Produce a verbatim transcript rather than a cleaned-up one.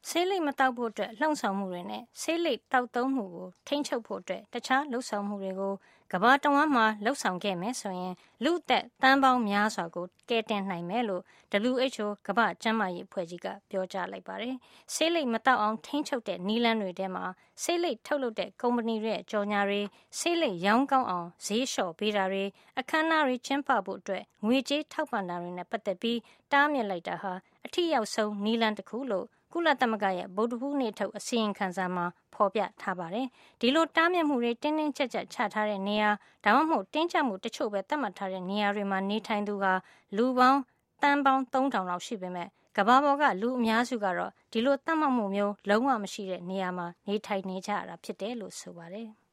ဆေးလိပ်မတောက်ဖို့အတွက်လှုံ့ဆော်မှုတွေနဲ့ဆေးလိပ်တောက်သုံးမှုကိုထိန်းချုပ်ဖို့အတွက်တခြားလှုပ်ဆောင်မှုတွေကိုကမ္ဘာတဝန်းမှာလှုပ်ဆောင်ခဲ့မယ်ဆိုရင်လူအသက်တန်းပေါင်းများစွာကိုကယ်တင်နိုင်မယ်လို့ W H O ကမ္ဘာ့ကျန်းမာရေးအဖွဲ့ကြီးကပြောကြားလိုက်ပါတယ်။ဆေးလိပ်မတောက်အောင်ထိန်းချုပ်တဲ့နည်းလမ်းတွေထဲမှာဆေးလိပ်ထုတ်လုပ်တဲ့ကုမ္ပဏီတွေရဲ့ကြော်ညာတွေဆေးလိပ်ရောင်းကောင်းအောင်ဈေးလျှော့ပေးတာတွေအခမ်းအနားတွေကျင်းပဖို့အတွက်ငွေကြေးထောက်ပံ့တာတွေနဲ့ပတ်သက်ပြီးတားမြစ်လိုက်တာဟာအထိရောက်ဆုံးနည်းလမ်းတစ်ခုလို့ကုလသမဂ္ဂရဲ့ဗုဒ္ဓဟူးနေ့ထုတ်အစီရင်ခံစာမှာဖော်ပြထားပါတယ်။ဒီလိုတားမြစ်မှုတွေတင်းတင်းကျပ်ကျပ်ချထားတဲ့နေရာဒါမှမဟုတ်တင်းကျပ်မှုတချို့ပဲသတ်မှတ်ထားတဲ့နေရာတွေမှာနေထိုင်သူဟာလူပေါင်းတန်းပေါင်းသုံးထောင်လောက်ရှိပေမဲ့ကမ္ဘာပေါ်ကလူအများစုကတော့ဒီလိုသတ်မှတ်မှုမျိုးလုံးဝမရှိတဲ့နေရာမှာနေထိုင်နေကြရတာဖြစ်တယ်လို့ဆိုပါတယ်။